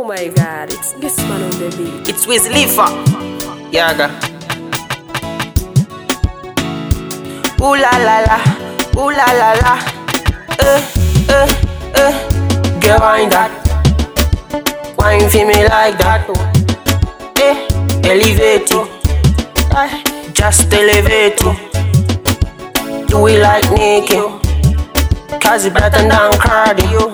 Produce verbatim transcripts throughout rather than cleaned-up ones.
my god, it's this man on the beat. It's Wiz Khalifa. Yaga. Ooh la la la, ooh la la la. Uh, uh, uh. Girl, wine that. Wine for me like that. Eh, elevate it. Just elevate it. Do it like naked. Cause it better than cardio.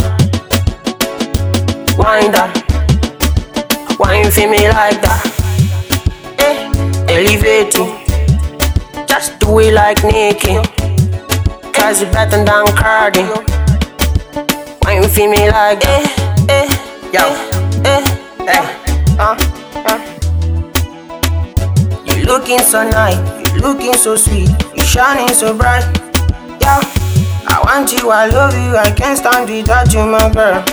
Wine that. Wine for me like that. Eh, elevate it. Just do it like naked. Cause it better than cardio. Wine for me like that. Eh, eh, yo, eh, eh, uh, uh. You looking so nice, you looking so sweet, you shining so bright. Yo, I want you, I love you, I can't stand without you, my girl.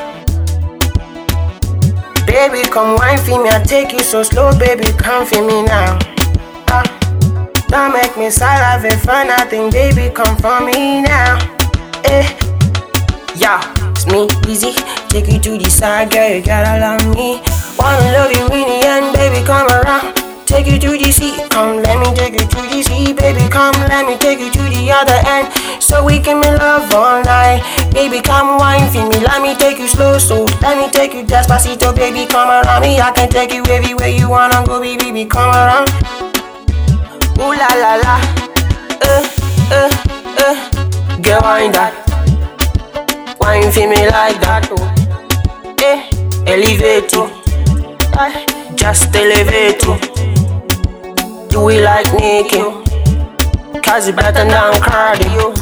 Baby, come wine for me, I take you so slow, baby, come for me now. Uh, don't make me sad, having fun, nothing, baby, come for me now. Eh, yeah, it's me, easy, take you to the side, girl, you gotta love me. Wanna love you in the end, baby, come around. Take you to the sea, come let me take you to the sea. Baby, come let me take you to the other end, so we can make love all night. Baby, come wine for me, let me take you slow, so let me take you despacito. Baby, come around me, I can take you everywhere you wanna go, baby, baby, come around. Ooh la la la, uh, uh, uh. Girl, wine that. Wine for me like that, oh. Eh, elevate it. Just elevate it. Do it like naked. Cause it better than cardio.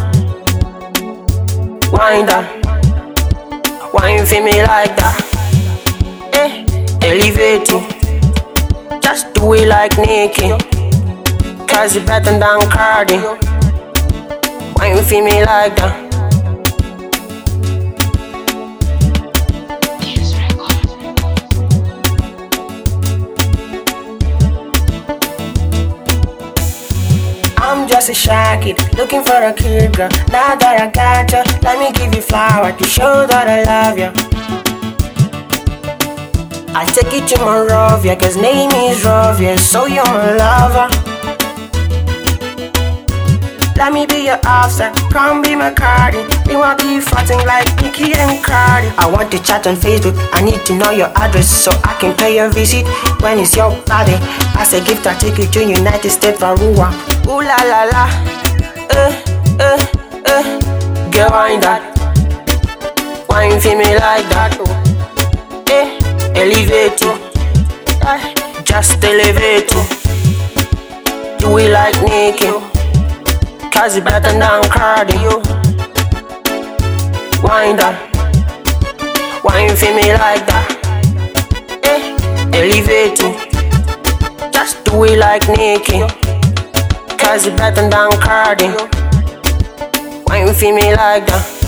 Wine that. Wine for me like that. Eh, elevate it. Just do it like naked. Cause it better than cardio. Wine for me like that. I'm just a shy kid, looking for a cute girl. Now that I got you, let me give you flower to show that I love you. I'll take you to Moravia, cause name is Rovia, so you're my lover. Let me be your offset, come be my Cardi. We want to be fighting like Nicki and Cardi. I want to chat on Facebook, I need to know your address, so I can pay your visit when it's your body. As a gift, I take you to United States for Rua. Ooh la la la, uh, uh, uh. Girl, wine that. Wine for me like that, oh. Eh, elevate it. Uh, just elevate it. Do it like naked. Cause it better than cardio. Wine that. Wine for me like that. Eh, elevate it. Just do it like naked. Cause it better than cardio. Wine for me like that.